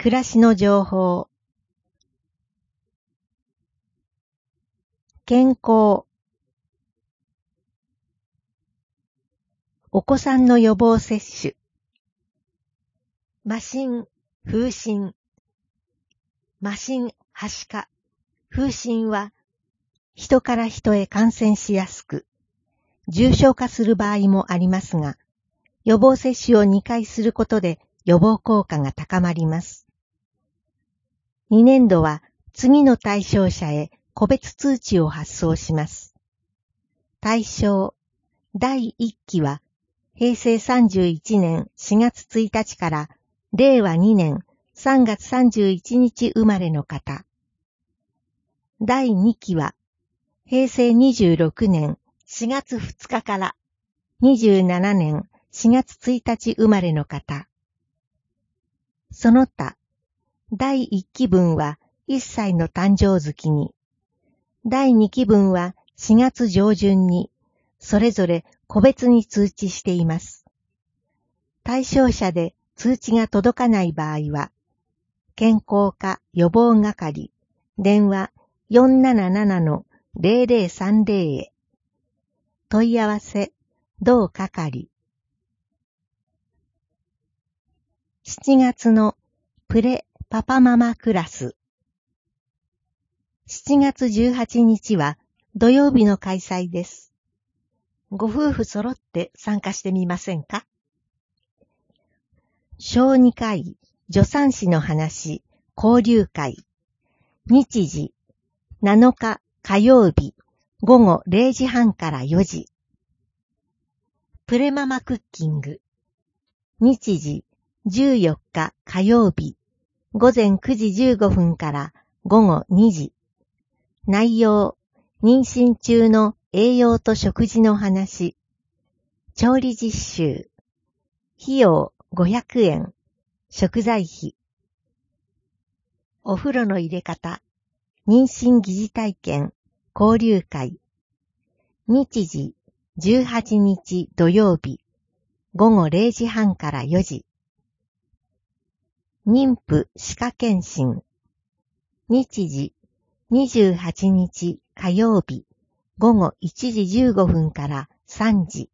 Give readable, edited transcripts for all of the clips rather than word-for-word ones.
暮らしの情報。健康。お子さんの予防接種。麻疹、風疹。麻疹、はしか、風疹は人から人へ感染しやすく、重症化する場合もありますが、予防接種を2回することで予防効果が高まります。2年度は次の対象者へ個別通知を発送します。対象、第1期は平成31年4月1日から令和2年3月31日生まれの方。第2期は平成26年4月2日から27年4月1日生まれの方。その他、第1期分は1歳の誕生月に、第2期分は4月上旬に、それぞれ個別に通知しています。対象者で通知が届かない場合は、健康課予防係、電話 477-0030 へ。問い合わせ、同係。7月のプレパパママクラス。7月18日は土曜日の開催です。ご夫婦揃って参加してみませんか？小児科医、助産師の話、交流会。日時、7日火曜日、午後0時半から4時。プレママクッキング。日時、14日火曜日、午前9時15分から午後2時。内容、妊娠中の栄養と食事の話。調理実習。費用500円。食材費。お風呂の入れ方。妊娠疑似体験。交流会。日時、18日土曜日。午後0時半から4時。妊婦歯科検診。日時、28日火曜日。午後1時15分から3時。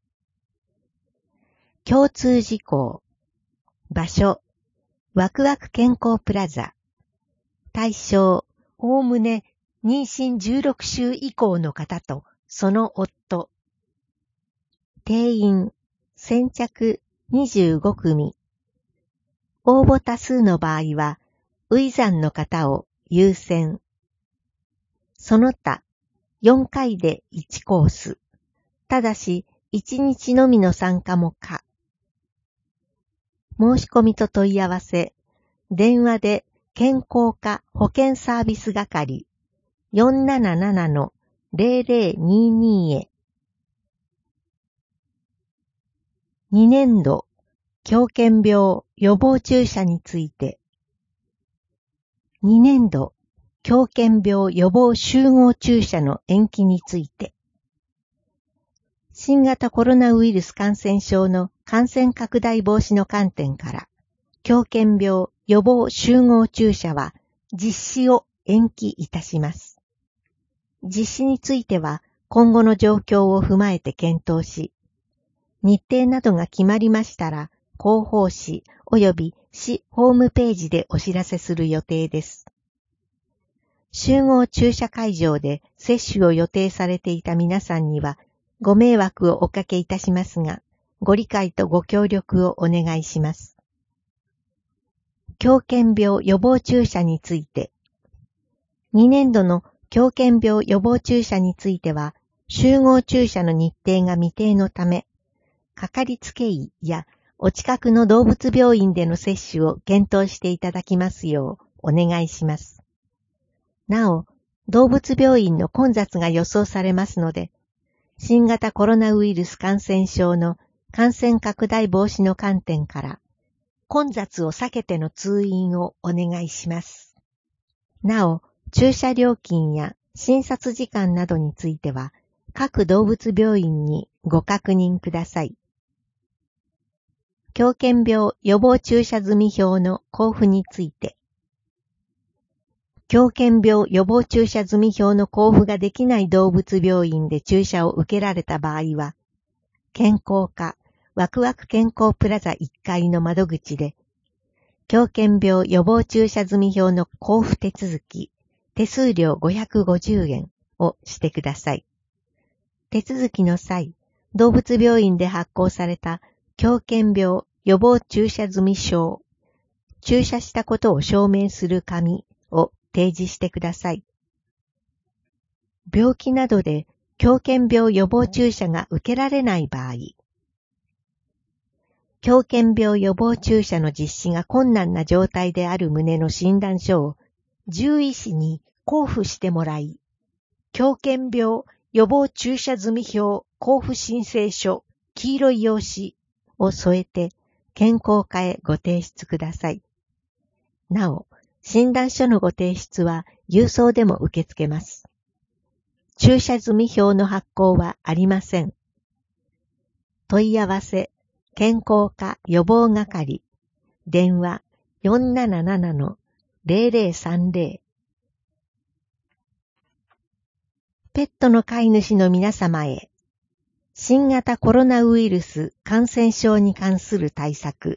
共通事項。場所、ワクワク健康プラザ。対象、おおむね妊娠16週以降の方とその夫。定員、先着25組。応募多数の場合は、初産の方を優先。その他、4回で1コース。ただし、1日のみの参加も可。申し込みと問い合わせ、電話で健康課保健サービス係 477-0022 へ。2年度、狂犬病予防注射について。2年度、狂犬病予防集合注射の延期について。新型コロナウイルス感染症の感染拡大防止の観点から、狂犬病予防集合注射は実施を延期いたします。実施については今後の状況を踏まえて検討し、日程などが決まりましたら、広報誌及び市ホームページでお知らせする予定です。集合注射会場で接種を予定されていた皆さんにはご迷惑をおかけいたしますが、ご理解とご協力をお願いします。狂犬病予防注射について。2年度の狂犬病予防注射については、集合注射の日程が未定のため、かかりつけ医やお近くの動物病院での接種を検討していただきますようお願いします。なお、動物病院の混雑が予想されますので、新型コロナウイルス感染症の感染拡大防止の観点から、混雑を避けての通院をお願いします。なお、注射料金や診察時間などについては、各動物病院にご確認ください。狂犬病予防注射済表の交付について。 狂犬病予防注射済証の交付ができない動物病院で注射を受けられた場合は、健康課ワクワク健康プラザ1階の窓口で、狂犬病予防注射済証の交付手続き、手数料550円をしてください。手続きの際、動物病院で発行された狂犬病予防注射済証、注射したことを証明する紙を提示してください。病気などで狂犬病予防注射が受けられない場合、狂犬病予防注射の実施が困難な状態である旨の診断書を獣医師に交付してもらい、狂犬病予防注射済証交付申請書黄色い用紙を添えて健康課へご提出ください。なお、診断書のご提出は郵送でも受け付けます。注射済証の発行はありません。問い合わせ、健康課予防係、電話 477-0030。ペットの飼い主の皆様へ、新型コロナウイルス感染症に関する対策。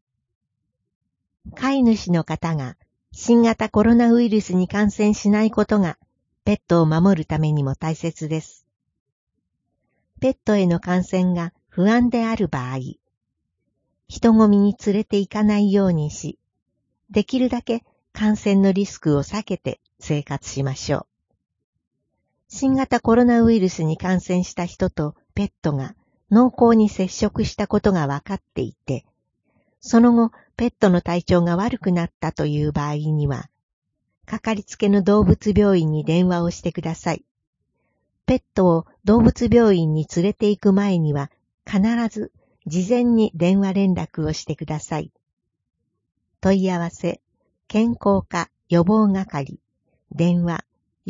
飼い主の方が新型コロナウイルスに感染しないことがペットを守るためにも大切です。ペットへの感染が不安である場合、人混みに連れて行かないようにし、できるだけ感染のリスクを避けて生活しましょう。新型コロナウイルスに感染した人とペットが濃厚に接触したことが分かっていて、その後ペットの体調が悪くなったという場合には、かかりつけの動物病院に電話をしてください。ペットを動物病院に連れて行く前には必ず事前に電話連絡をしてください。問い合わせ、健康課予防係、電話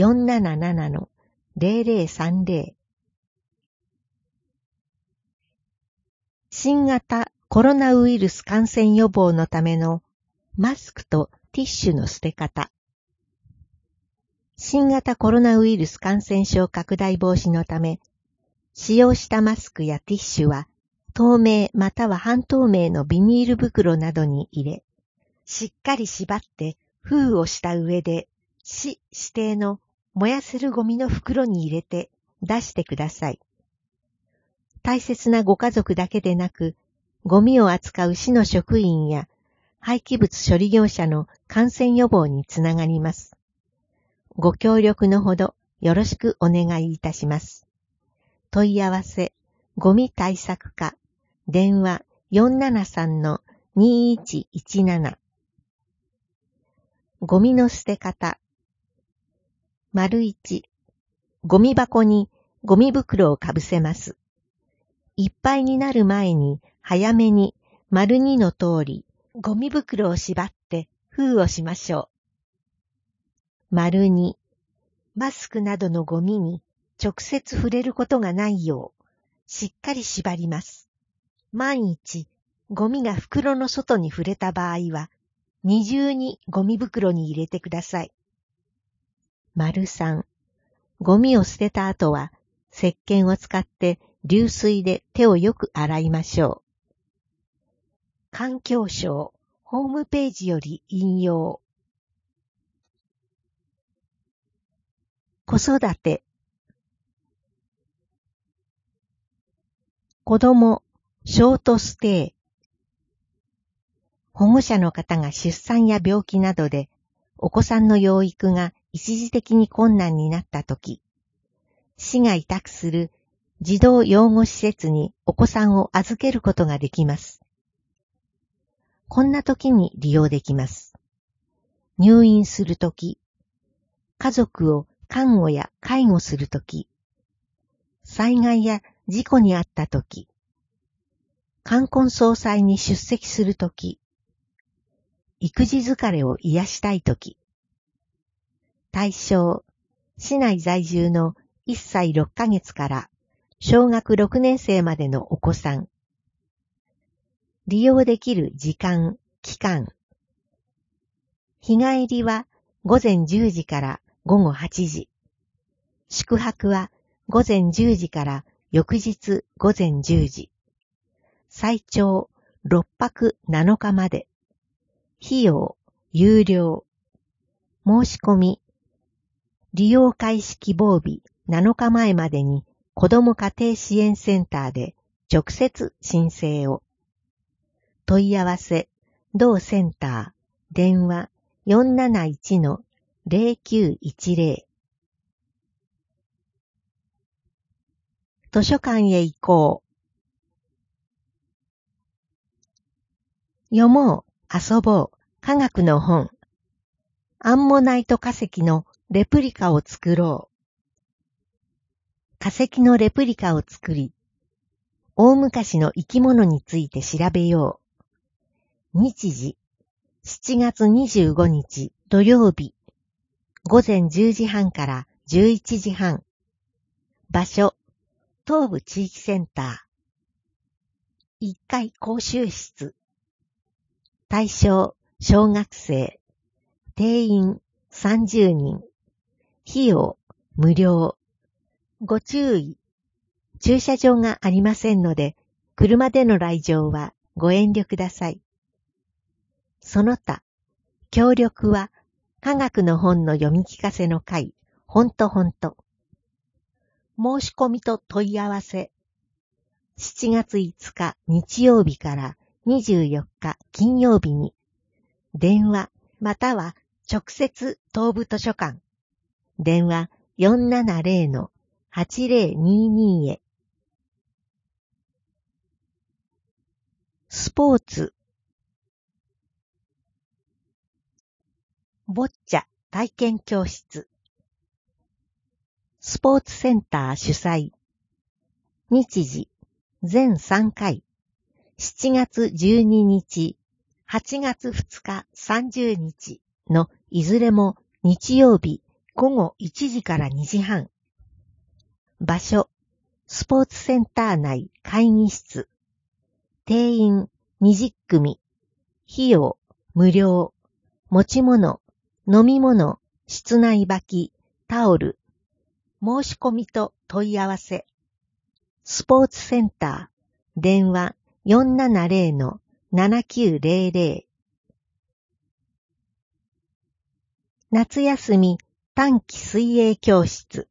477-0030。新型コロナウイルス感染予防のためのマスクとティッシュの捨て方。新型コロナウイルス感染症拡大防止のため、使用したマスクやティッシュは透明または半透明のビニール袋などに入れ、しっかり縛って封をした上で、市指定の燃やせるゴミの袋に入れて出してください。大切なご家族だけでなく、ゴミを扱う市の職員や廃棄物処理業者の感染予防につながります。ご協力のほどよろしくお願いいたします。問い合わせ、ゴミ対策課、電話 473-2117。ゴミの捨て方。1、ゴミ箱にゴミ袋をかぶせます。いっぱいになる前に早めに2の通りゴミ袋を縛って封をしましょう。2、マスクなどのゴミに直接触れることがないようしっかり縛ります。万一ゴミが袋の外に触れた場合は二重にゴミ袋に入れてください。3、ゴミを捨てた後は石鹸を使って流水で手をよく洗いましょう。環境省ホームページより引用。子育て。子供、ショートステイ。保護者の方が出産や病気などでお子さんの養育が一時的に困難になったとき、市が委託する児童養護施設にお子さんを預けることができます。こんな時に利用できます。入院するとき、家族を看護や介護するとき、災害や事故にあったとき、冠婚葬祭に出席するとき、育児疲れを癒したいとき。対象、市内在住の1歳6ヶ月から小学6年生までのお子さん。利用できる時間、期間。日帰りは午前10時から午後8時。宿泊は午前10時から翌日午前10時。最長6泊7日まで。費用、有料。申し込み。利用開始希望日7日前までに子ども家庭支援センターで直接申請を。問い合わせ、同センター、電話 471-0910。図書館へ行こう。読もう、遊ぼう、科学の本。アンモナイト化石のレプリカを作ろう。化石のレプリカを作り、大昔の生き物について調べよう。日時、7月25日土曜日、午前10時半から11時半。場所、東部地域センター。1階講習室。対象、小学生。定員、30人。費用、無料。ご注意。駐車場がありませんので、車での来場はご遠慮ください。その他、協力は、科学の本の読み聞かせの会、ほんとほんと。申し込みと問い合わせ。7月5日日曜日から24日金曜日に、電話または直接東部図書館。電話 470-8022 へ。スポーツ。ボッチャ体験教室。スポーツセンター主催。日時、全3回。7月12日、8月2日30日のいずれも日曜日午後1時から2時半。場所、スポーツセンター内会議室。定員20組。費用無料。持ち物、飲み物、室内履き、タオル。申し込みと問い合わせ。スポーツセンター、電話 470-7900。夏休み短期水泳教室。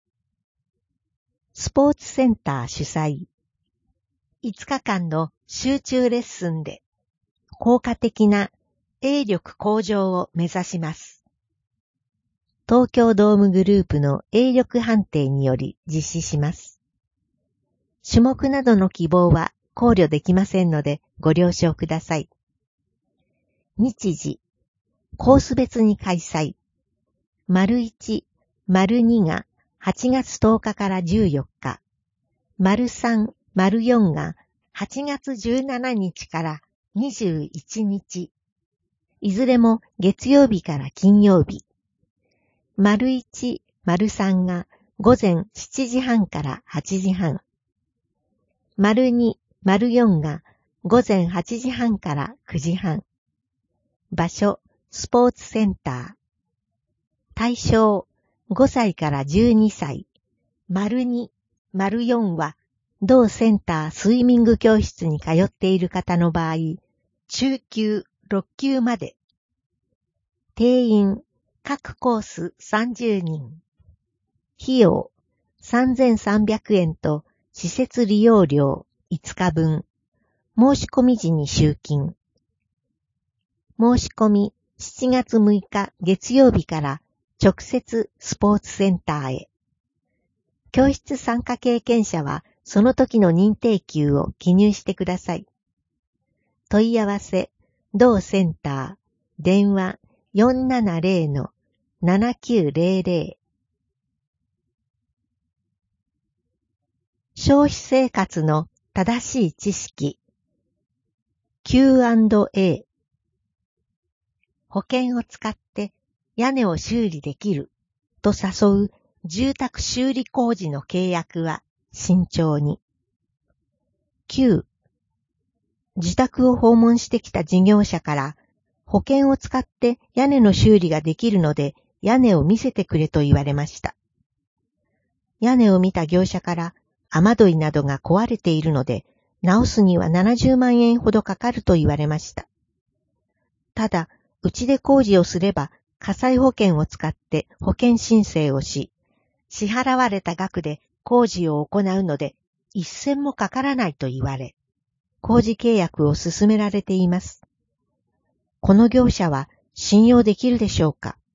スポーツセンター主催。5日間の集中レッスンで効果的な泳力向上を目指します。東京ドームグループの泳力判定により実施します。種目などの希望は考慮できませんのでご了承ください。日時、コース別に開催。丸1、丸2が8月10日から14日。丸3、丸4が8月17日から21日。いずれも月曜日から金曜日。丸1、丸3が午前7時半から8時半。丸2、丸4が午前8時半から9時半。場所、スポーツセンター。対象、5歳から12歳。丸2、丸4は、同センタースイミング教室に通っている方の場合、中級、6級まで。定員、各コース30人。費用、3300円と施設利用料5日分。申し込み時に集金。申し込み7月6日月曜日から直接スポーツセンターへ。教室参加経験者はその時の認定級を記入してください。問い合わせ、同センター、電話 470-7900。消費生活の正しい知識。Q&A。保険を使って屋根を修理できると誘う住宅修理工事の契約は慎重に。9. 自宅を訪問してきた事業者から保保険を使って屋根の修理ができるので屋根を見せてくれと言われました。屋根を見た業者から雨どいなどが壊れているので直すには70万円ほどかかると言われました。ただ、うちで工事をすれば火災保険を使って保険申請をし、支払われた額で工事を行うので一銭もかからないと言われ、工事契約を進められています。この業者は信用できるでしょうか？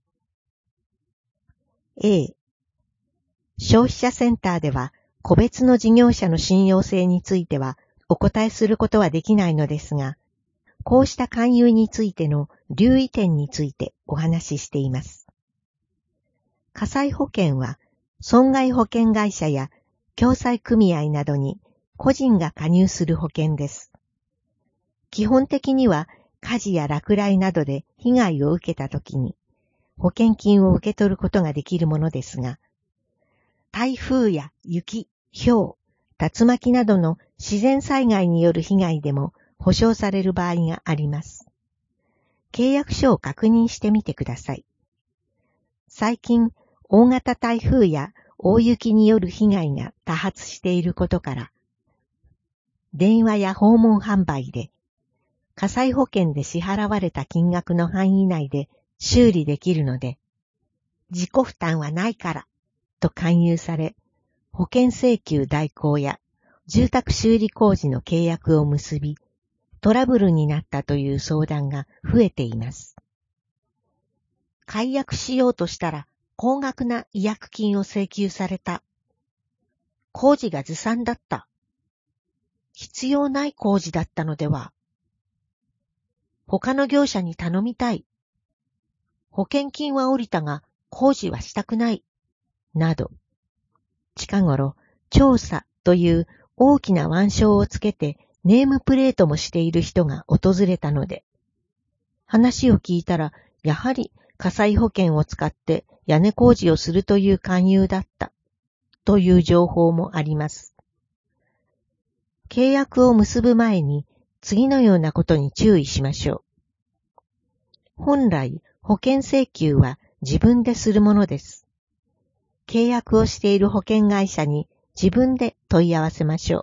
A、消費者センターでは個別の事業者の信用性についてはお答えすることはできないのですが、こうした勧誘についての留意点についてお話ししています。火災保険は損害保険会社や共済組合などに個人が加入する保険です。基本的には火事や落雷などで被害を受けたときに保険金を受け取ることができるものですが、台風や雪、雹、竜巻などの自然災害による被害でも保証される場合があります。契約書を確認してみてください。最近、大型台風や大雪による被害が多発していることから、電話や訪問販売で、火災保険で支払われた金額の範囲内で修理できるので、自己負担はないからと勧誘され、保険請求代行や住宅修理工事の契約を結び、トラブルになったという相談が増えています。解約しようとしたら高額な違約金を請求された。工事がずさんだった。必要ない工事だったのでは。他の業者に頼みたい。保険金は下りたが工事はしたくない。など、近頃調査という大きな腕章をつけてネームプレートもしている人が訪れたので、話を聞いたらやはり火災保険を使って屋根工事をするという勧誘だったという情報もあります。契約を結ぶ前に次のようなことに注意しましょう。本来保険請求は自分でするものです。契約をしている保険会社に自分で問い合わせましょう。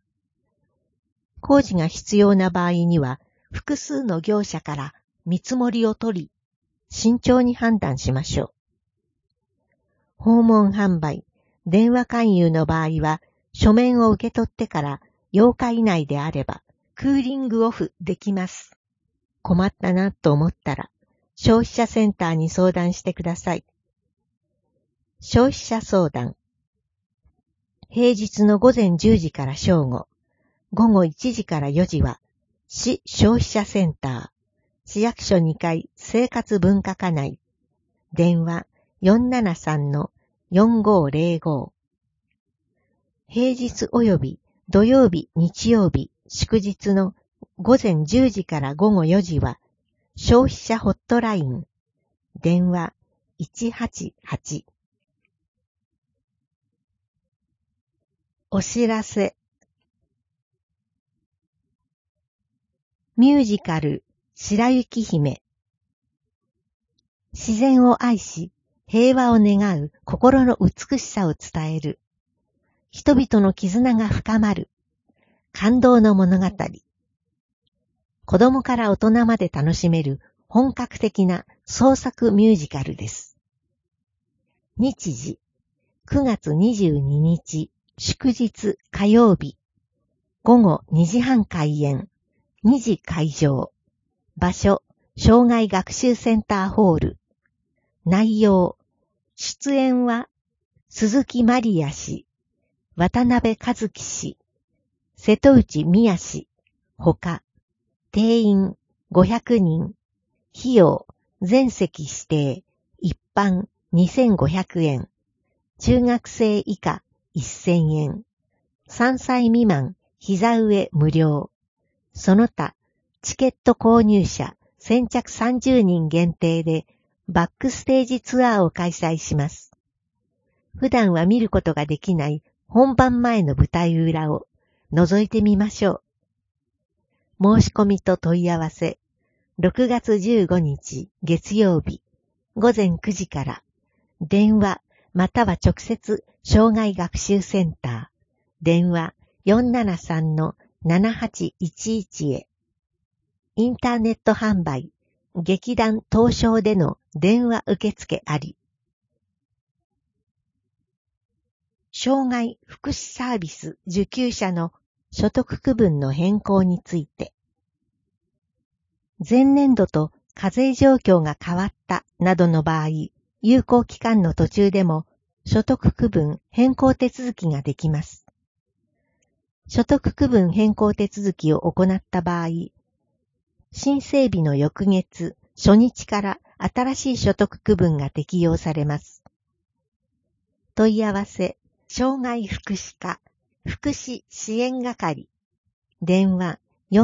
工事が必要な場合には複数の業者から見積もりを取り、慎重に判断しましょう。訪問販売、電話勧誘の場合は書面を受け取ってから8日以内であればクーリングオフできます。困ったなと思ったら消費者センターに相談してください。消費者相談。平日の午前10時から正午、午後1時から4時は市消費者センター、市役所2階生活文化課内、電話 473-4505。平日及び土曜日、日曜日、祝日の午前10時から午後4時は消費者ホットライン、電話188。お知らせ。ミュージカル白雪姫。自然を愛し、平和を願う心の美しさを伝える。人々の絆が深まる。感動の物語。子供から大人まで楽しめる本格的な創作ミュージカルです。日時、9月22日、祝日火曜日。午後2時半開演。2時会場。場所、障害学習センターホール。内容、出演は、鈴木まりや氏、渡辺和樹氏、瀬戸内美也氏、ほか、定員500人、費用、全席指定、一般2500円、中学生以下1000円、3歳未満、膝上無料、その他、チケット購入者先着30人限定でバックステージツアーを開催します。普段は見ることができない本番前の舞台裏を覗いてみましょう。申し込みと問い合わせ 6月15日月曜日午前9時から電話または直接障害学習センター電話 473-7811 へインターネット販売劇団東証での電話受付あり。障害福祉サービス受給者の所得区分の変更について、前年度と課税状況が変わったなどの場合、有効期間の途中でも所得区分変更手続きができます。所得区分変更手続きを行った場合、申請日の翌月初日から新しい所得区分が適用されます。問い合わせ、障害福祉課、福祉支援係、電話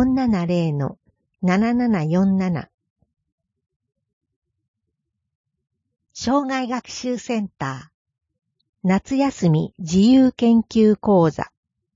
470-7747 障害学習センター、夏休み自由研究講座。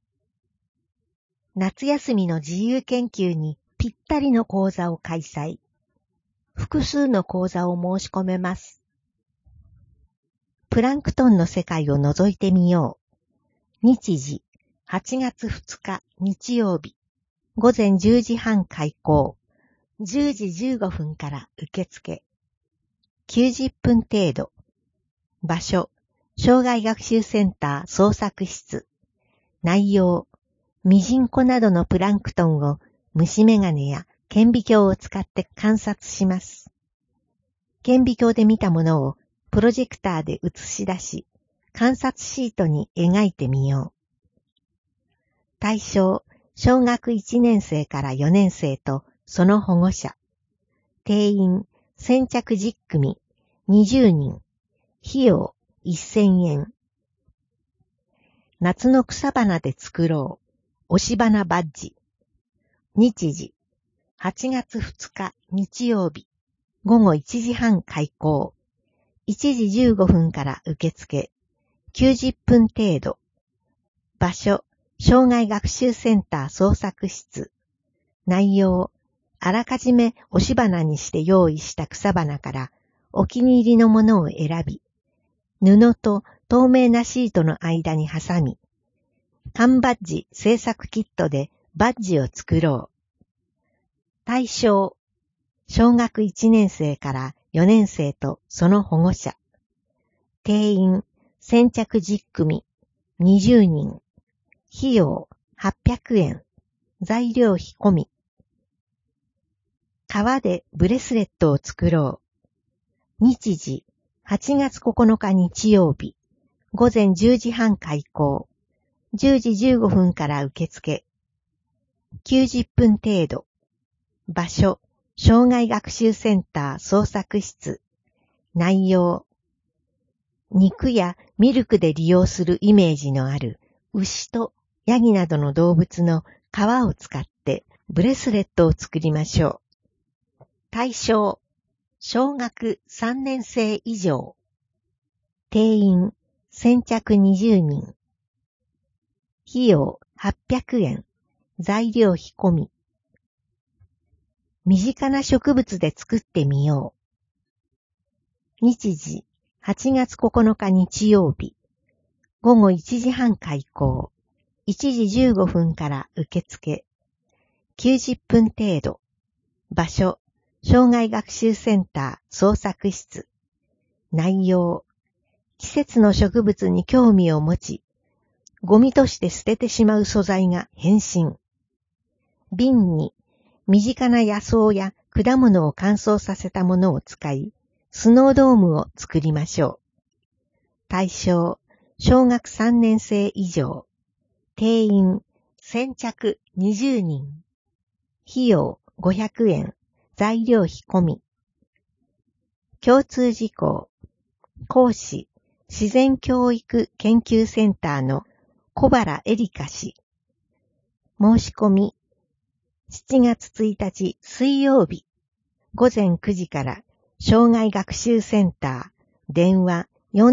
夏休みの自由研究にぴったりの講座を開催。複数の講座を申し込めます。プランクトンの世界を覗いてみよう。日時、8月2日日曜日、午前10時半開講、10時15分から受付。90分程度。場所、障害学習センター創作室。内容、ミジンコなどのプランクトンを虫眼鏡や顕微鏡を使って観察します。顕微鏡で見たものをプロジェクターで映し出し、観察シートに描いてみよう。対象、小学1年生から4年生とその保護者。定員、先着10組、20人。費用、1000円。夏の草花で作ろう。押し花バッジ。日時、8月2日日曜日、午後1時半開講。1時15分から受付。90分程度。場所、障害学習センター創作室。内容、あらかじめ押し花にして用意した草花からお気に入りのものを選び、布と透明なシートの間に挟み、缶バッジ製作キットでバッジを作ろう。対象、小学1年生から4年生とその保護者。定員、先着10組、20人。費用、800円。材料費込み。革でブレスレットを作ろう。日時、8月9日日曜日。午前10時半開講。10時15分から受付。90分程度。場所、障害学習センター創作室。内容、肉やミルクで利用するイメージのある牛とヤギなどの動物の皮を使ってブレスレットを作りましょう。対象、小学3年生以上。定員、先着20人。費用、800円。材料費込み。身近な植物で作ってみよう。日時、8月9日日曜日。午後1時半開講。1時15分から受付。90分程度。場所、障害学習センター創作室。内容、季節の植物に興味を持ち、ゴミとして捨ててしまう素材が変身。瓶に身近な野草や果物を乾燥させたものを使い、スノードームを作りましょう。対象、小学3年生以上。定員、先着20人。費用500円。材料費込み。共通事項。講師、自然教育研究センターの小原エリカ氏。申し込み、7月1日水曜日、午前9時から障害学習センター、電話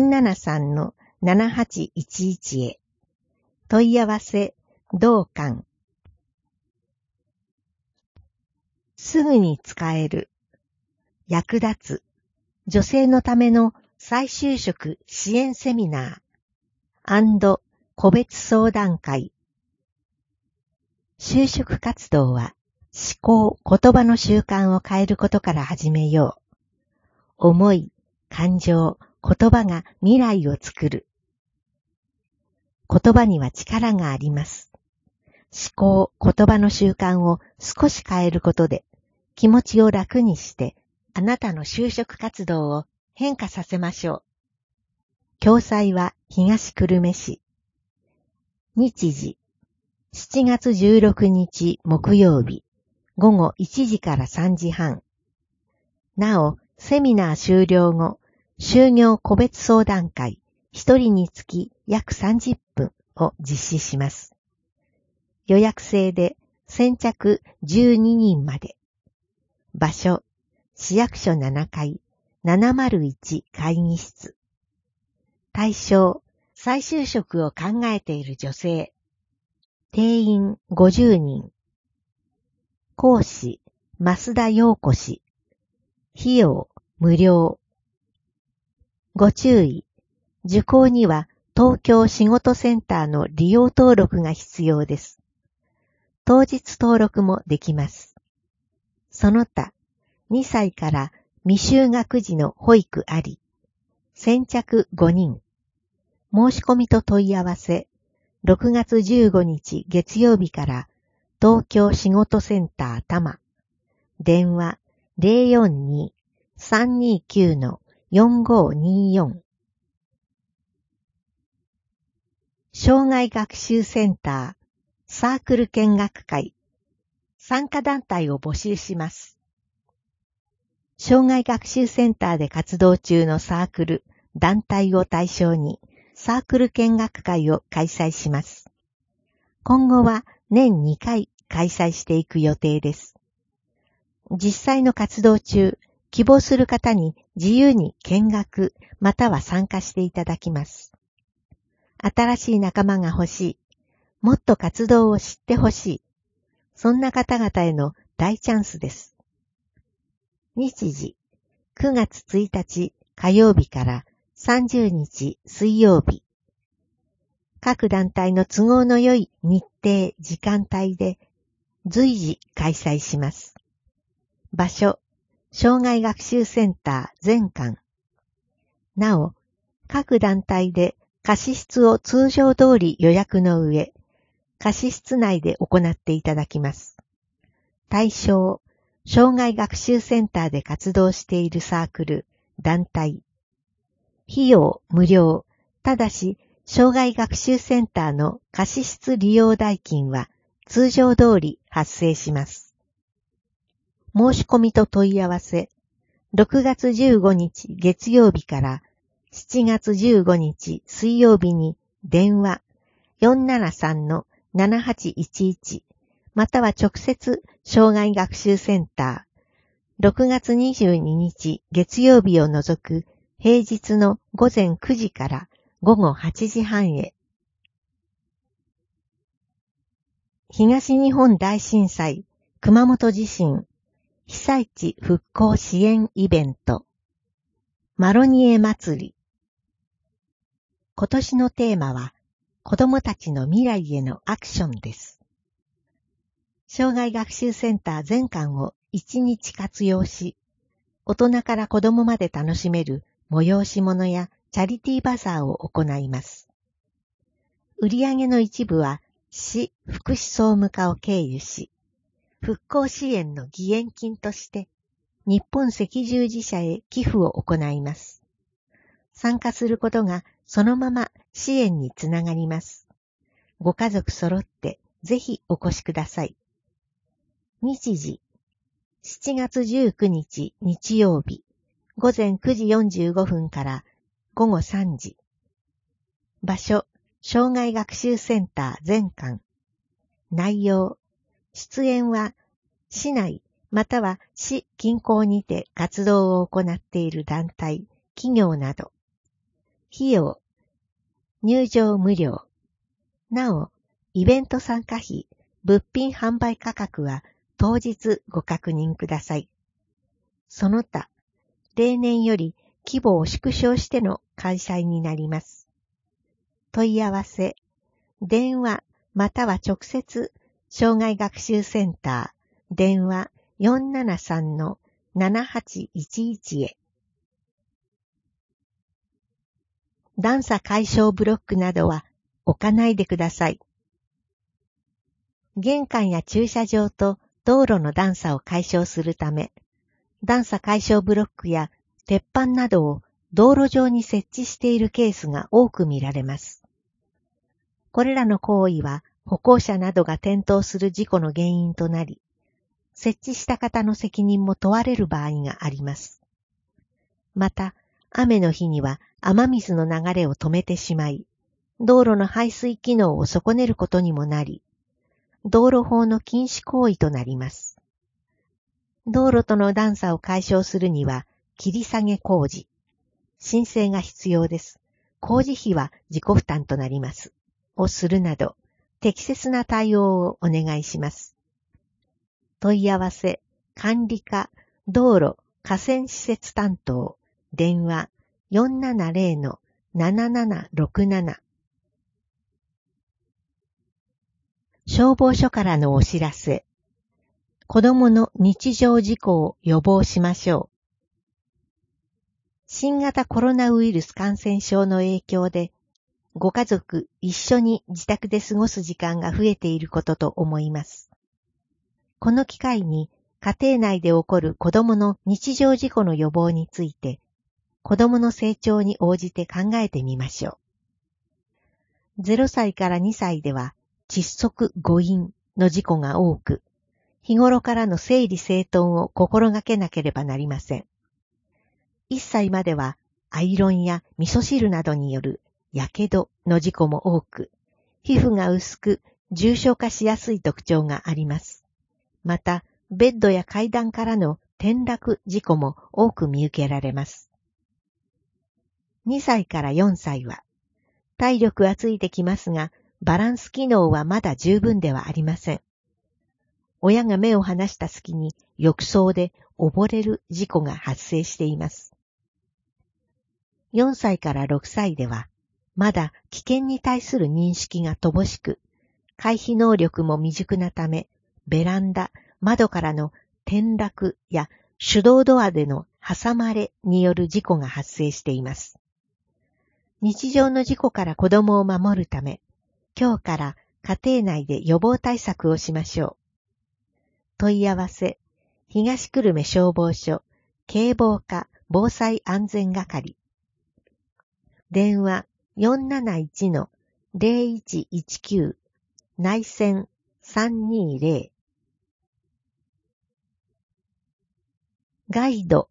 473-7811 へ。問い合わせ、同館。 すぐに使える、役立つ、女性のための再就職支援セミナー&個別相談会。就職活動は思考・言葉の習慣を変えることから始めよう。思い、感情、言葉が未来を作る。言葉には力があります。思考・言葉の習慣を少し変えることで気持ちを楽にしてあなたの就職活動を変化させましょう。共催は東久留米市。日時、7月16日木曜日、午後1時から3時半。なお、セミナー終了後、就業個別相談会、1人につき約30分を実施します。予約制で先着12人まで。場所、市役所7階、701会議室。対象、再就職を考えている女性。定員50人。講師、増田陽子氏。費用、無料。ご注意。受講には東京仕事センターの利用登録が必要です。当日登録もできます。その他、2歳から未就学児の保育あり。先着5人。申し込みと問い合わせ、6月15日月曜日から東京仕事センター多摩。電話 042-329-4524。障害学習センターサークル見学会。参加団体を募集します。障害学習センターで活動中のサークル、団体を対象にサークル見学会を開催します。今後は年2回開催していく予定です。実際の活動中、希望する方に自由に見学または参加していただきます。新しい仲間が欲しい、もっと活動を知ってほしい、そんな方々への大チャンスです。日時、9月1日火曜日から30日水曜日。各団体の都合の良い日程、時間帯で随時開催します。場所、障害学習センター全館。なお、各団体で貸室を通常通り予約の上、貸室内で行っていただきます。対象、障害学習センターで活動しているサークル、団体。費用無料、ただし、障害学習センターの貸室利用代金は通常通り発生します。申し込みと問い合わせ、6月15日月曜日から7月15日水曜日に電話 473-7811 または直接障害学習センター6月22日月曜日を除く平日の午前9時から午後8時半へ。東日本大震災、熊本地震、被災地復興支援イベント、マロニエ祭り。今年のテーマは、子どもたちの未来へのアクションです。障害学習センター全館を1日活用し、大人から子どもまで楽しめる催し物やチャリティーバザーを行います。売上の一部は市福祉総務課を経由し、復興支援の義援金として日本赤十字社へ寄付を行います。参加することがそのまま支援につながります。ご家族揃ってぜひお越しください。日時、7月19日日曜日、午前9時45分から午後3時。場所、障害学習センター全館。内容、出演は市内または市近郊にて活動を行っている団体、企業など。費用、入場無料。なお、イベント参加費、物品販売価格は当日ご確認ください。その他、例年より規模を縮小しての開催になります。問い合わせ、電話または直接、障害学習センター、電話 473-7811 へ。段差解消ブロックなどは置かないでください。玄関や駐車場と道路の段差を解消するため、段差解消ブロックや鉄板などを道路上に設置しているケースが多く見られます。これらの行為は歩行者などが転倒する事故の原因となり、設置した方の責任も問われる場合があります。また、雨の日には雨水の流れを止めてしまい、道路の排水機能を損ねることにもなり、道路法の禁止行為となります。道路との段差を解消するには、切り下げ工事、申請が必要です。工事費は自己負担となります。をするなど、適切な対応をお願いします。問い合わせ、管理課、道路、河川施設担当、電話 470-7767。消防署からのお知らせ。子供の日常事故を予防しましょう。新型コロナウイルス感染症の影響で、ご家族一緒に自宅で過ごす時間が増えていることと思います。この機会に家庭内で起こる子供の日常事故の予防について、子供の成長に応じて考えてみましょう。0歳から2歳では窒息誤飲の事故が多く、日頃からの整理整頓を心がけなければなりません。1歳まではアイロンや味噌汁などによるやけどの事故も多く、皮膚が薄く重症化しやすい特徴があります。また、ベッドや階段からの転落事故も多く見受けられます。2歳から4歳は、体力はついてきますが、バランス機能はまだ十分ではありません。親が目を離した隙に浴槽で溺れる事故が発生しています。4歳から6歳では、まだ危険に対する認識が乏しく、回避能力も未熟なため、ベランダ、窓からの転落や手動ドアでの挟まれによる事故が発生しています。日常の事故から子供を守るため、今日から家庭内で予防対策をしましょう。問い合わせ、東久留米消防署、警防課防災安全係。電話 471-0119 内線320。ガイド。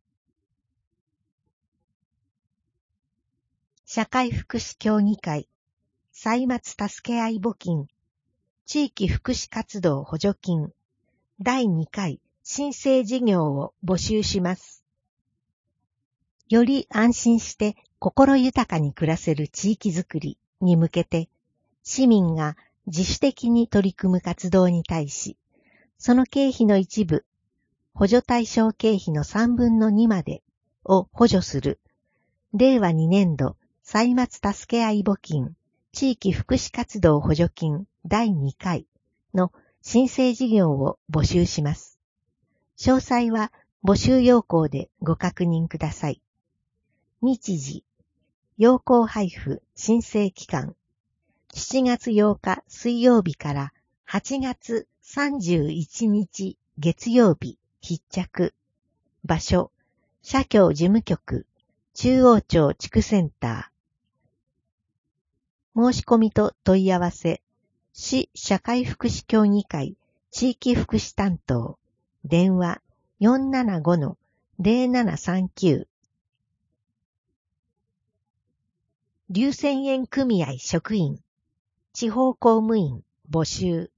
社会福祉協議会、歳末助け合い募金、地域福祉活動補助金、第2回申請事業を募集します。より安心して心豊かに暮らせる地域づくりに向けて、市民が自主的に取り組む活動に対し、その経費の一部、補助対象経費の3分の2までを補助する、令和2年度歳末助け合い募金地域福祉活動補助金第2回の申請事業を募集します。詳細は募集要項でご確認ください。日時、要項配布申請期間、7月8日水曜日から8月31日月曜日必着。場所、社協事務局、中央町地区センター。申し込みと問い合わせ、市社会福祉協議会地域福祉担当、電話 475-0739。龍泉園組合職員、地方公務員募集。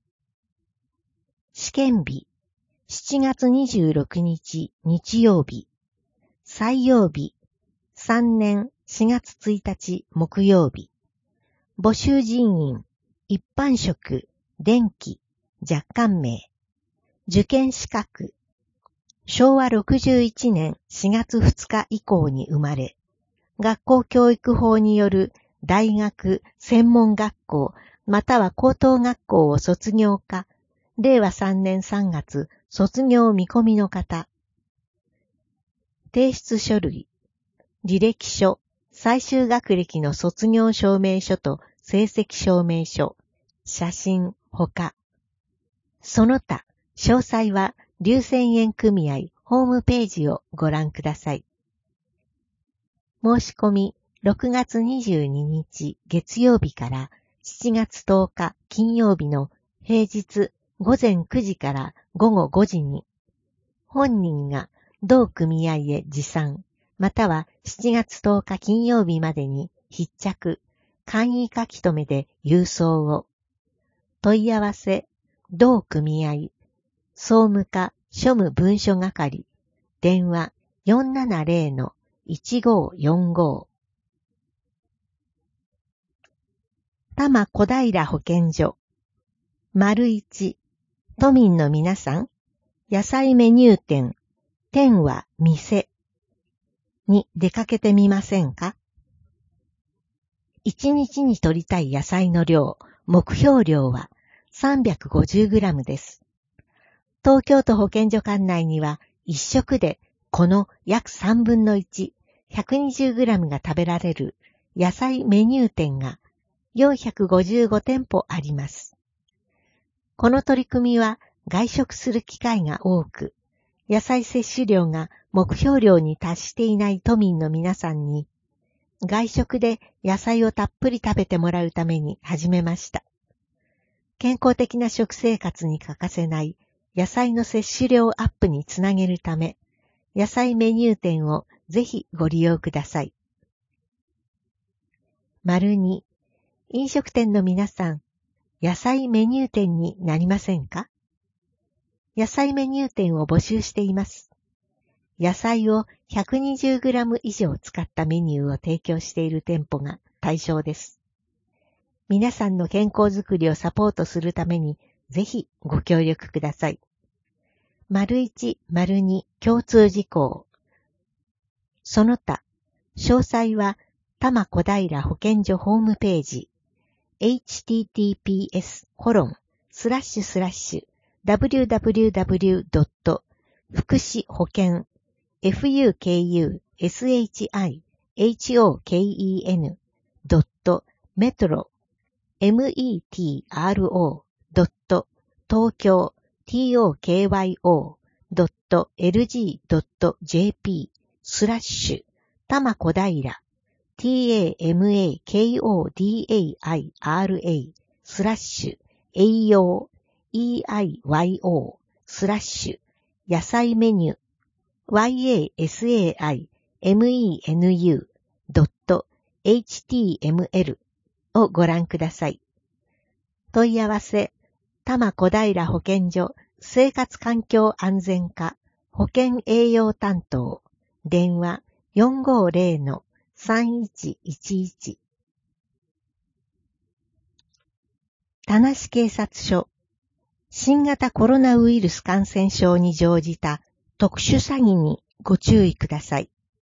試験日、7月26日日曜日、採用日、3年4月1日木曜日。募集人員、一般職、電気、若干名。 受験資格。昭和61年4月2日以降に生まれ、学校教育法による大学、専門学校、または高等学校を卒業か、令和3年3月卒業見込みの方。提出書類、履歴書、最終学歴の卒業証明書と成績証明書、写真、ほか。その他、詳細は龍泉園組合ホームページをご覧ください。申し込み、6月22日月曜日から7月10日金曜日の平日午前9時から午後5時に、本人が同組合へ持参、または7月10日金曜日までに必着、簡易書き留めで郵送を。問い合わせ、同組合、総務課庶務文書係、電話 470-1545。多摩小平保健所。1、都民の皆さん、野菜メニュー店、店は店に出かけてみませんか？ 1 日に摂りたい野菜の量、目標量は 350g です。東京都保健所管内には1食でこの約3分の1、120g が食べられる野菜メニュー店が455店舗あります。この取り組みは外食する機会が多く、野菜摂取量が目標量に達していない都民の皆さんに、外食で野菜をたっぷり食べてもらうために始めました。健康的な食生活に欠かせない野菜の摂取量アップにつなげるため、野菜メニュー店をぜひご利用ください。2、飲食店の皆さん、野菜メニュー店になりませんか？野菜メニュー店を募集しています。野菜を 120g 以上使ったメニューを提供している店舗が対象です。皆さんの健康づくりをサポートするために、ぜひご協力ください。1、2共通事項。その他、詳細は多摩小平保健所ホームページ https://www. 福祉保健 fukushiki.metro.tokyo.lg.jp/ 多摩小平tamakodaira/栄養野菜メニューyasai-menu.html をご覧ください。問い合わせ、多摩小平保健所生活環境安全課保健栄養担当電話 450-3111 田無警察署新型コロナウイルス感染症に乗じた特殊詐欺にご注意ください。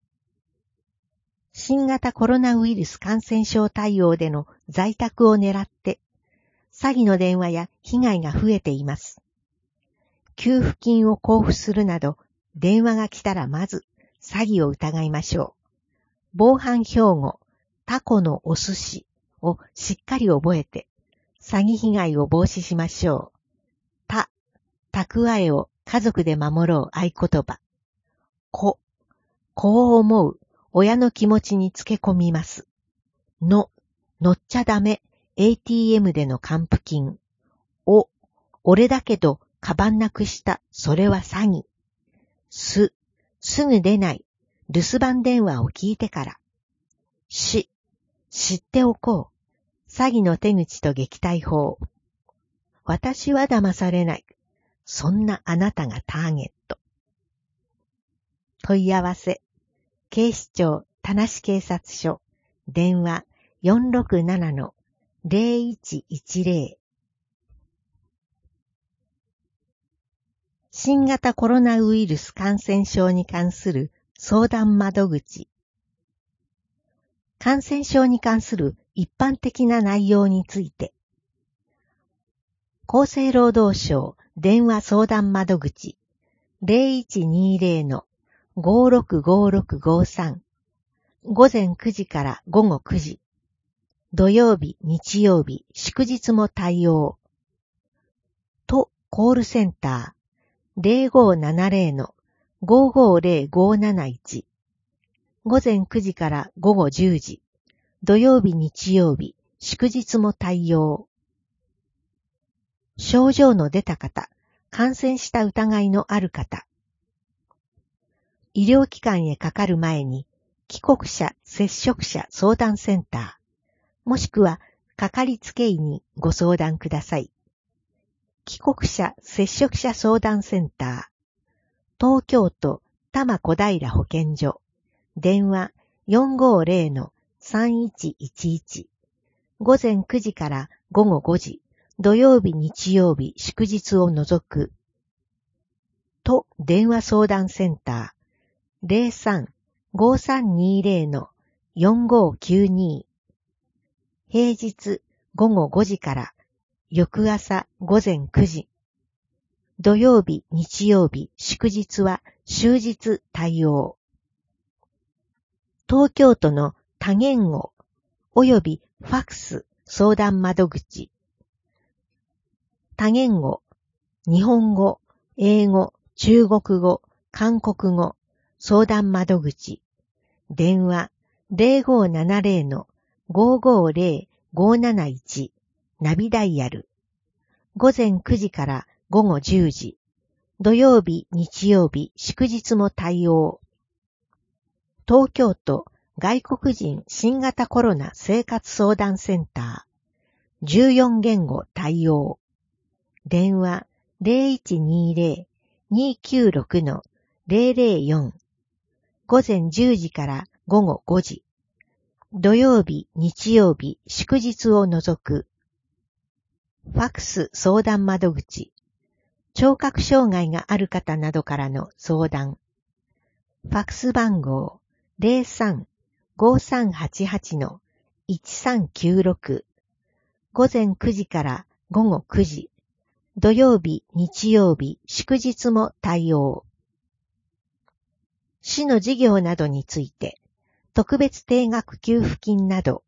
新型コロナウイルス感染症対応での在宅を狙って詐欺の電話や被害が増えています。給付金を交付するなど電話が来たらまず詐欺を疑いましょう。防犯標語、タコのお寿司をしっかり覚えて詐欺被害を防止しましょう。蓄えを家族で守ろう合言葉。子を思う親の気持ちにつけ込みます。乗っちゃダメ ATM での還付金。俺だけどカバンなくしたそれは詐欺。すぐ出ない留守番電話を聞いてから。知っておこう詐欺の手口と撃退法。私は騙されない。そんなあなたがターゲット。問い合わせ。警視庁田無警察署。電話 467-0110。 新型コロナウイルス感染症に関する相談窓口。感染症に関する一般的な内容について、厚生労働省電話相談窓口 0120-565653 午前9時から午後9時、土曜日、日曜日、祝日も対応。都コールセンター 0570-550571 午前9時から午後10時、土曜日、日曜日、祝日も対応。症状の出た方、感染した疑いのある方。医療機関へかかる前に、帰国者接触者相談センター、もしくはかかりつけ医にご相談ください。帰国者接触者相談センター、東京都多摩小平保健所、電話 450-3111 午前9時から午後5時、土曜日、日曜日、祝日を除く。都電話相談センター 03-5320-4592 平日午後5時から翌朝午前9時。土曜日、日曜日、祝日は終日対応。東京都の多言語及びファクス相談窓口。多言語、日本語、英語、中国語、韓国語、相談窓口。電話 0570-550-571 ナビダイヤル。午前9時から午後10時。土曜日、日曜日、祝日も対応。東京都外国人新型コロナ生活相談センター。14言語対応。電話 0120-296-004 午前10時から午後5時。土曜日、日曜日、祝日を除く。ファクス相談窓口。聴覚障害がある方などからの相談。ファクス番号 03-5388-1396 午前9時から午後9時。土曜日、日曜日、祝日も対応。市の事業などについて、特別定額給付金など、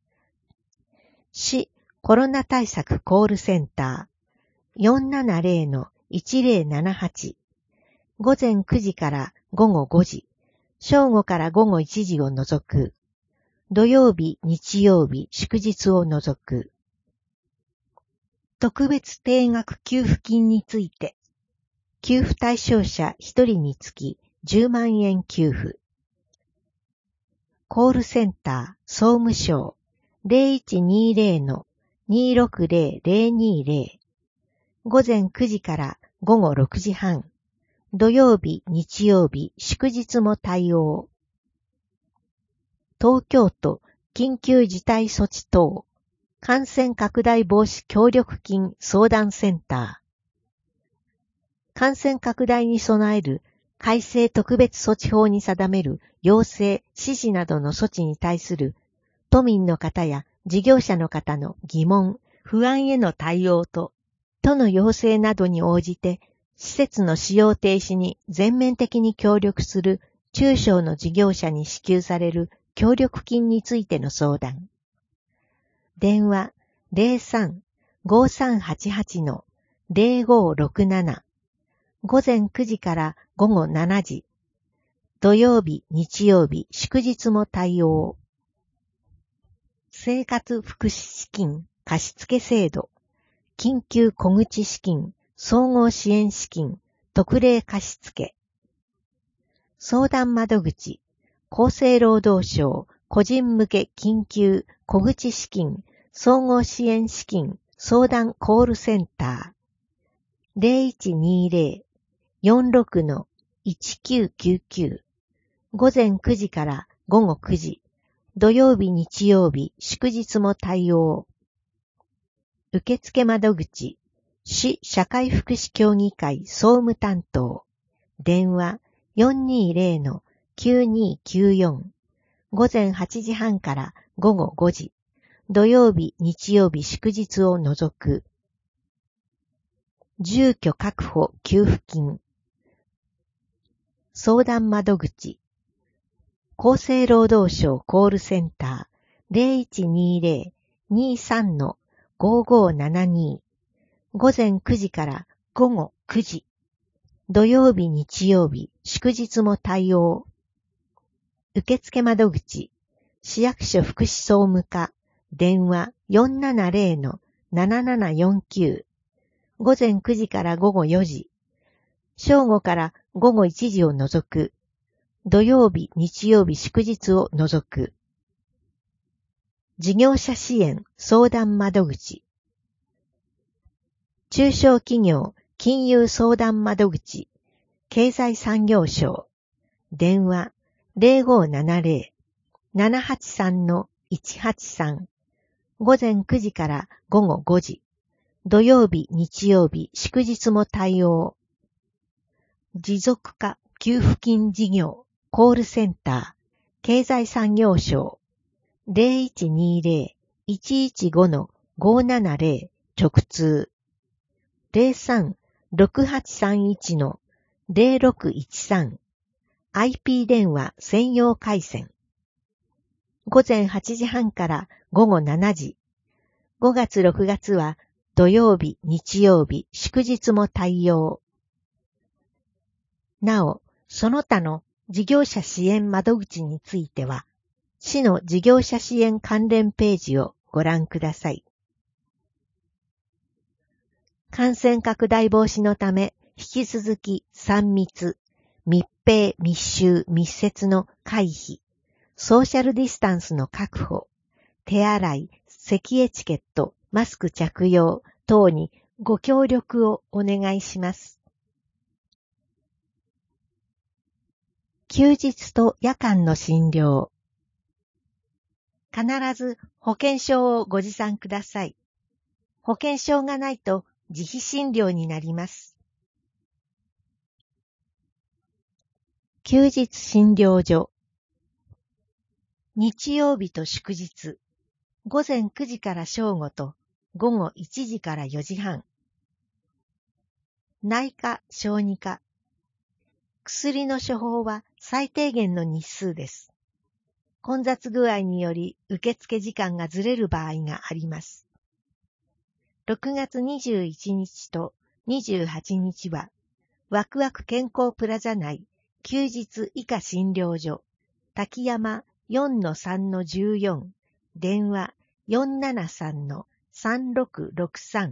市コロナ対策コールセンター 470-1078 午前9時から午後5時、正午から午後1時を除く、土曜日、日曜日、祝日を除く。特別定額給付金について、給付対象者1人につき10万円給付。コールセンター総務省 0120-260-020 午前9時から午後6時半。土曜日、日曜日、祝日も対応。東京都緊急事態措置等感染拡大防止協力金相談センター。感染拡大に備える改正特別措置法に定める要請、指示などの措置に対する都民の方や事業者の方の疑問、不安への対応と、都の要請などに応じて施設の使用停止に全面的に協力する中小の事業者に支給される協力金についての相談。電話 03-5388-0567 午前9時から午後7時。土曜日、日曜日、祝日も対応。生活福祉資金貸付制度、緊急小口資金、総合支援資金、特例貸付。相談窓口、厚生労働省個人向け緊急小口資金、総合支援資金相談コールセンター 0120-46-1999 午前9時から午後9時。土曜日、日曜日、祝日も対応。受付窓口、 市社会福祉協議会総務担当。電話 420-9294。午前8時半から午後5時。土曜日、日曜日、祝日を除く。住居確保給付金。相談窓口。厚生労働省コールセンター 0120-23-5572。午前9時から午後9時。土曜日、日曜日、祝日も対応。受付窓口。市役所福祉総務課。電話 470-7749。午前9時から午後4時。正午から午後1時を除く。土曜日、日曜日、祝日を除く。事業者支援相談窓口。中小企業金融相談窓口。経済産業省。電話 0570-783-183。午前9時から午後5時。土曜日、日曜日、祝日も対応。持続化給付金事業コールセンター経済産業省 0120-115-570 直通 03-6831-0613 IP 電話専用回線。午前8時半から午後7時。5月6月は土曜日、日曜日、祝日も対応。なお、その他の事業者支援窓口については、市の事業者支援関連ページをご覧ください。感染拡大防止のため、引き続き3密、密閉、密集、密接の回避、ソーシャルディスタンスの確保、手洗い、咳エチケット、マスク着用等にご協力をお願いします。休日と夜間の診療。必ず保険証をご持参ください。保険証がないと自費診療になります。休日診療所。日曜日と祝日。午前9時から正午と午後1時から4時半。内科、小児科。薬の処方は最低限の日数です。混雑具合により受付時間がずれる場合があります。6月21日と28日は、ワクワク健康プラザ内休日以下診療所、滝山 4-3-14、電話 473-3663。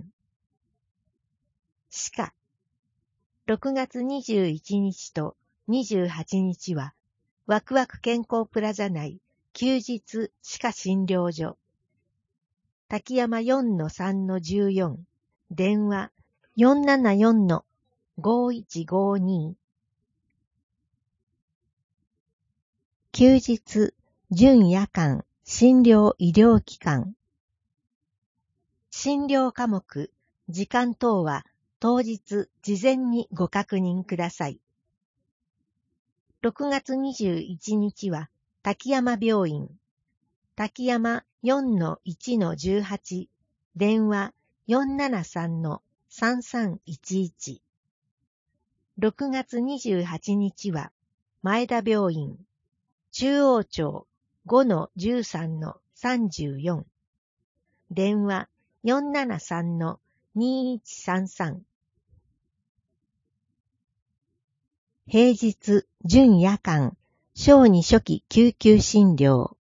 歯科。6月21日と28日は、ワクワク健康プラザ内休日歯科診療所、滝山 4-3-14、電話 474-5152。休日、準夜間、診療医療機関。診療科目、時間等は当日事前にご確認ください。6月21日は滝山病院、滝山 4-1-18、電話 473-3311。6月28日は前田病院、中央町 5-13-34、電話 473-2133。平日、準夜間、小児初期救急診療。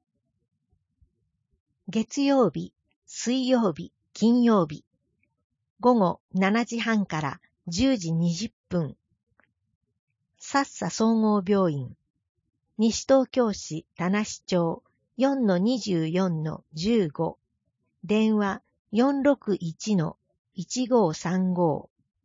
月曜日、水曜日、金曜日。午後7時半から10時20分。さっさ総合病院。西東京市田無町 4-24-15。電話 461-1535。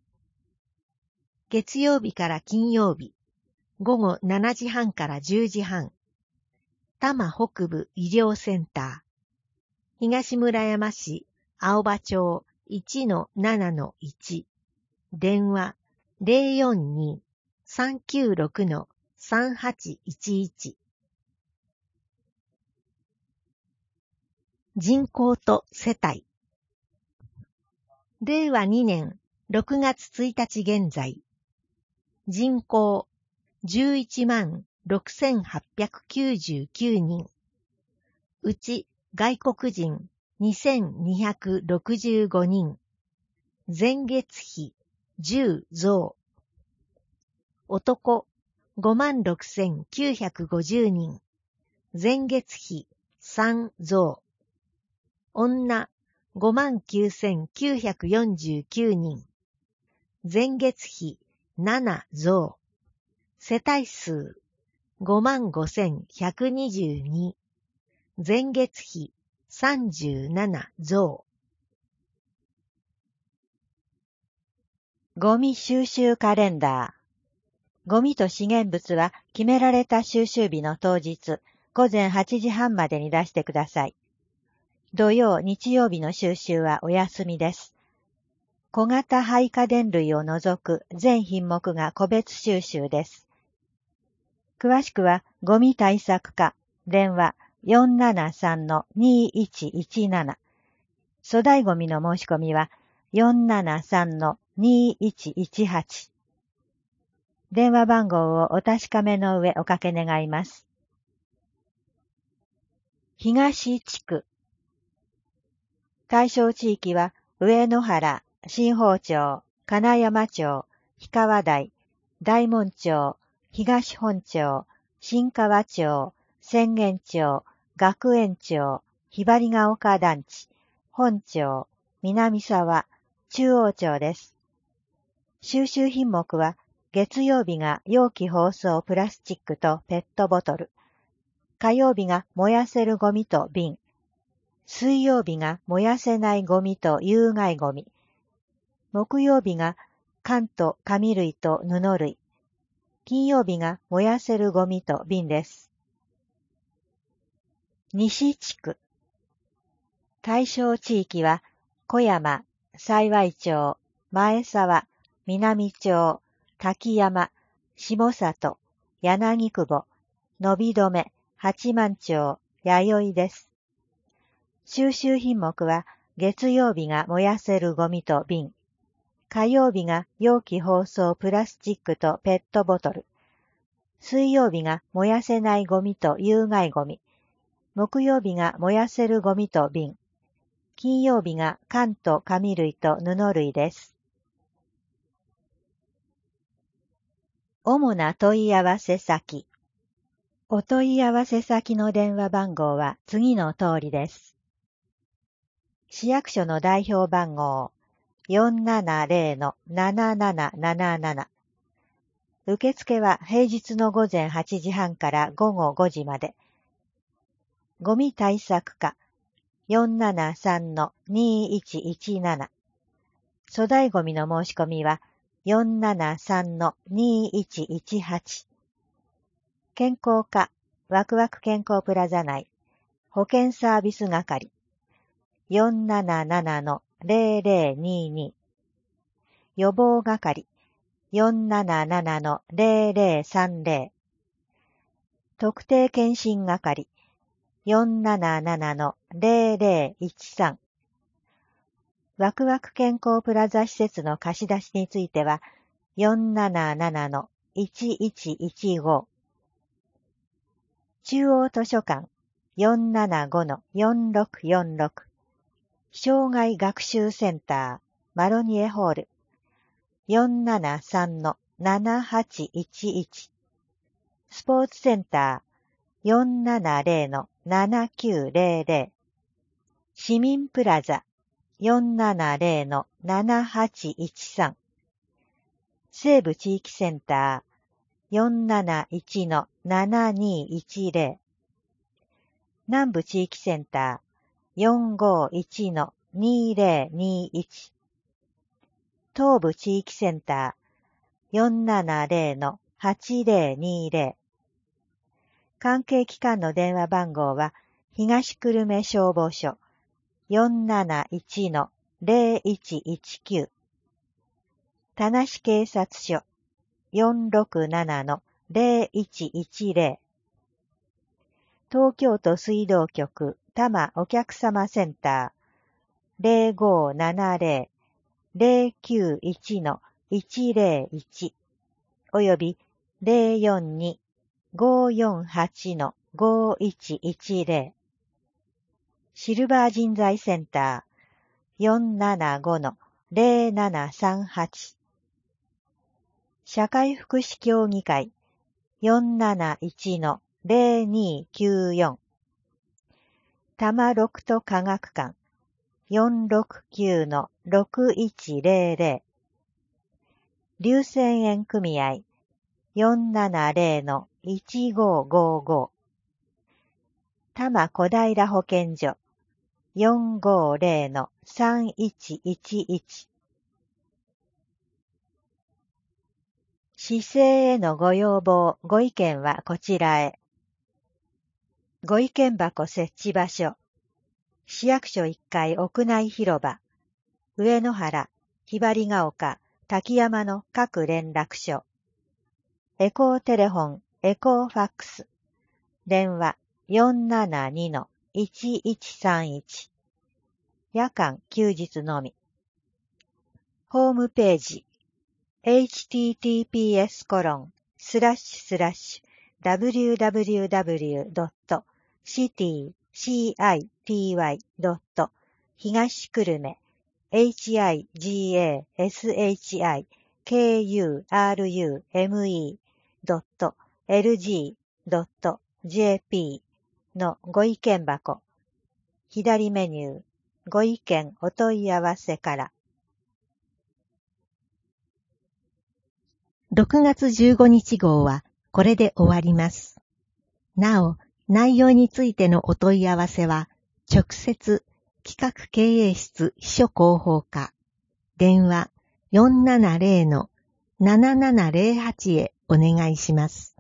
月曜日から金曜日。午後7時半から10時半。多摩北部医療センター。東村山市青葉町 1-7-1、電話 042-396-3811。人口と世帯。令和2年6月1日現在、人口116899人、うち外国人2265人、前月比10増。男56950人、前月比3増。女59949人、前月比7増。世帯数55122、前月比37増。 ゴミ収集カレンダー。ゴミと資源物は決められた収集日の当日、午前8時半までに出してください。土曜、日曜日の収集はお休みです。小型廃家電類を除く全品目が個別収集です。詳しくは、ゴミ対策課、電話 473-2117。粗大ゴミの申し込みは 473-2118。電話番号をお確かめの上おかけ願います。東地区。対象地域は、上野原、新保町、金山町、氷川台、大門町、東本町、新川町、浅間町、学園町、ひばりが丘団地、本町、南沢、中央町です。収集品目は、月曜日が容器包装プラスチックとペットボトル、火曜日が燃やせるゴミと瓶、水曜日が燃やせないゴミと有害ゴミ、木曜日が缶と紙類と布類、金曜日が燃やせるゴミと瓶です。西地区。対象地域は、小山、幸町、前沢、南町、滝山、下里、柳久保、伸び止め、八幡町、弥生です。収集品目は、月曜日が燃やせるゴミと瓶、火曜日が容器包装プラスチックとペットボトル、水曜日が燃やせないゴミと有害ゴミ、木曜日が燃やせるゴミと瓶、金曜日が缶と紙類と布類です。主な問い合わせ先。お問い合わせ先の電話番号は次の通りです。市役所の代表番号 470-7777。受付は平日の午前8時半から午後5時まで。ゴミ対策課 473-2117。粗大ゴミの申し込みは 473-2118。健康課、ワクワク健康プラザ内、保健サービス係、477-0022。予防係、477-0030。特定健診係、477-0013。ワクワク健康プラザ施設の貸し出しについては、477-1115。中央図書館 475-4646。障害学習センターマロニエホール 473-7811。スポーツセンター 470-7900。市民プラザ 470-7813。西部地域センター 471-7210。南部地域センター 451-2021。東部地域センター 470-8020。関係機関の電話番号は東久留米消防署 471-00 0119。田無警察署 467-0110。東京都水道局多摩お客様センター 0570-091-101および 042-548-5110。シルバー人材センター 475-0738。社会福祉協議会 471-0294。多摩六都科学館 469-6100。龍泉園組合 470-1555。多摩小平保健所 450-3111。市政へのご要望、ご意見はこちらへ。ご意見箱設置場所。市役所1階屋内広場。上野原、ひばりが丘、滝山の各連絡所。エコーテレフォン、エコーファックス。電話 472-1131。夜間休日のみ。ホームページ。https://www.city.東久留米 higashikurume.lg.jp のご意見箱。左メニュー、ご意見お問い合わせから。 6月15日号はこれで終わります。なお、内容についてのお問い合わせは、直接企画経営室秘書広報課、電話 470-7708 へお願いします。